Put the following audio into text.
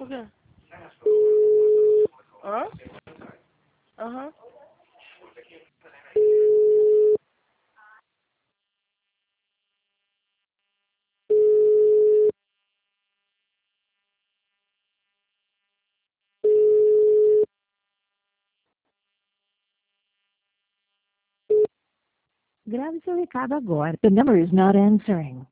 Por quê? Hã? Aham. Grave seu recado agora. The number is not answering.